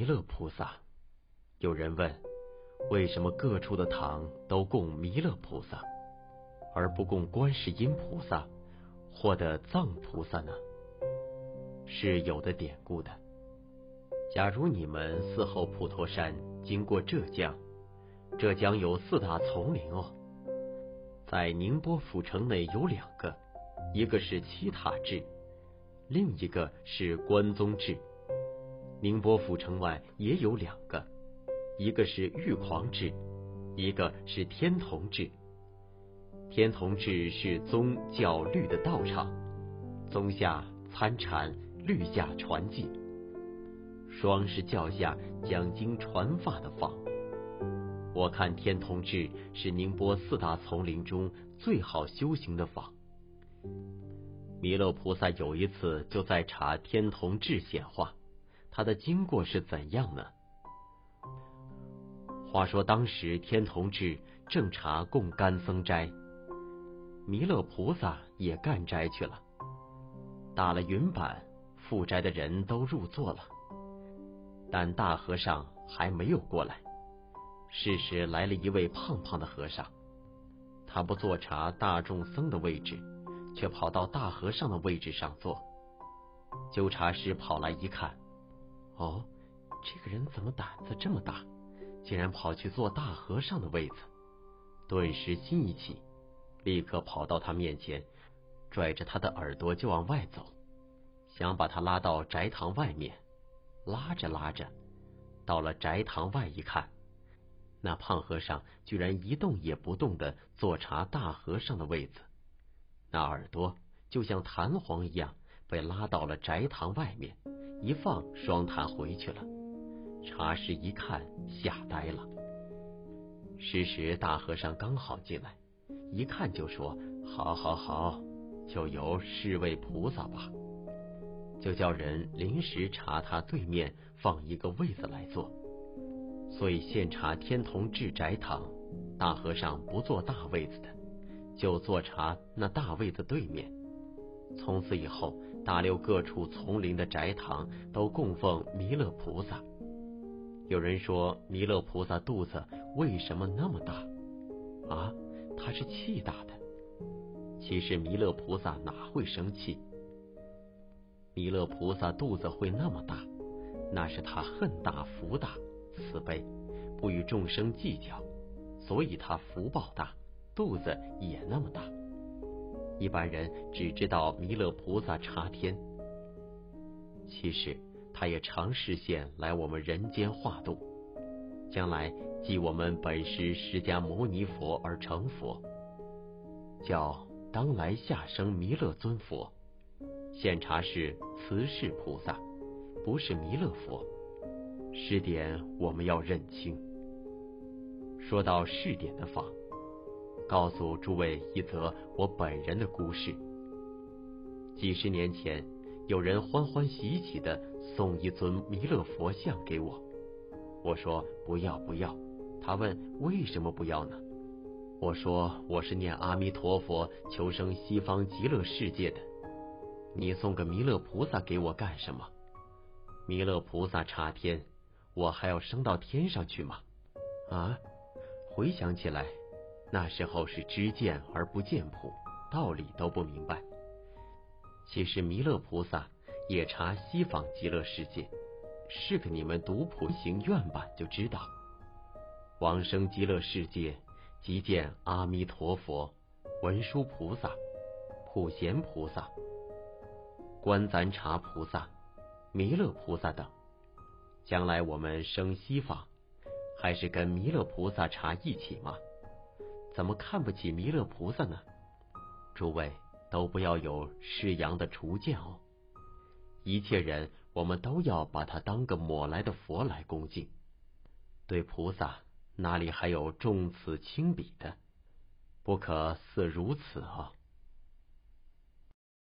弥勒菩萨。有人问，为什么各处的堂都供弥勒菩萨，而不供观世音菩萨或的藏菩萨呢？是有的典故的。假如你们4后普陀山经过浙江，浙江有4大丛林哦。在宁波府城内有2个，一个是七塔寺，另一个是关宗寺。宁波府城外也有2个，一个是玉皇寺，一个是天童寺。天童寺是宗教律的道场，宗下参禅律下传记，双是教下讲经传法的坊。我看天童寺是宁波4大丛林中最好修行的坊。弥勒菩萨有一次就在查天童寺显化，他的经过是怎样呢？话说当时天童寺正查供干僧斋，弥勒菩萨也干斋去了。打了云板，赴斋的人都入座了，但大和尚还没有过来。是时来了一位胖胖的和尚，他不坐查大众僧的位置，却跑到大和尚的位置上坐。纠察师跑来一看，哦，这个人怎么胆子这么大，竟然跑去坐大和尚的位子。顿时心一起，立刻跑到他面前，拽着他的耳朵就往外走，想把他拉到斋堂外面。拉着拉着，到了斋堂外一看，那胖和尚居然一动也不动地坐查大和尚的位子，那耳朵就像弹簧一样被拉到了斋堂外面，一放双弹回去了。查师一看，吓呆了。时时大和尚刚好进来，一看就说：好好好，就由是位菩萨吧。就叫人临时查他对面放一个位子来坐。所以现查天童寺斋堂，大和尚不坐大位子的，就坐查那大位子对面。从此以后，大六各处丛林的斋堂都供奉弥勒菩萨。有人说弥勒菩萨肚子为什么那么大啊？他是气大的。其实弥勒菩萨哪会生气？弥勒菩萨肚子会那么大，那是他恨大福大，慈悲，不与众生计较，所以他福报大，肚子也那么大。一般人只知道弥勒菩萨查天，其实他也常示现来我们人间化度，将来即我们本是释迦牟尼佛而成佛，叫当来下生弥勒尊佛。现查是慈氏菩萨，不是弥勒佛。试点我们要认清。说到试点的法，告诉诸位一则我本人的故事。几十年前，有人欢欢喜喜地送一尊弥勒佛像给我，我说不要不要。他问为什么不要呢？我说我是念阿弥陀佛求生西方极乐世界的，你送个弥勒菩萨给我干什么？弥勒菩萨查天，我还要升到天上去吗？啊，回想起来，那时候是知见而不见谱，道理都不明白。其实弥勒菩萨也查西方极乐世界，是个你们读谱行愿版就知道。往生极乐世界即见阿弥陀佛、文殊菩萨、普贤菩萨、观咱察菩萨、弥勒菩萨等。将来我们生西方，还是跟弥勒菩萨查一起吗？怎么看不起弥勒菩萨呢？诸位都不要有世扬的除见哦。一切人我们都要把他当个抹来的佛来恭敬，对菩萨哪里还有重此轻彼的？不可似如此啊。